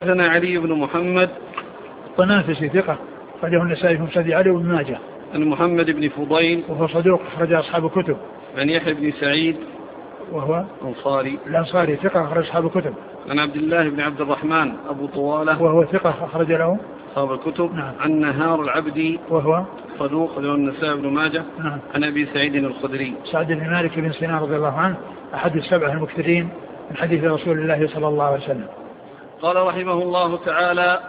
حدثنا علي بن محمد الطنافسي ثقة أخرجه النسائي في مسند علي وابن ماجه. عن محمد بن فضيل وهو صدوق أخرج أصحاب الكتب. عن يحيى بن سعيد وهو الأنصاري ثقة أخرج أصحاب الكتب. عن عبد الله بن عبد الرحمن أبو طوالة وهو ثقة أخرج له أصحاب الكتب. نعم. عن نهار العبدي وهو صدوق له النسائي بن ماجه. نعم. عن أبي سعيد الخدري سعد بن مالك بن سنان رضي الله عنه أحد السبعة المكثرين من حديث رسول الله صلى الله عليه وسلم. قال رحمه الله تعالى: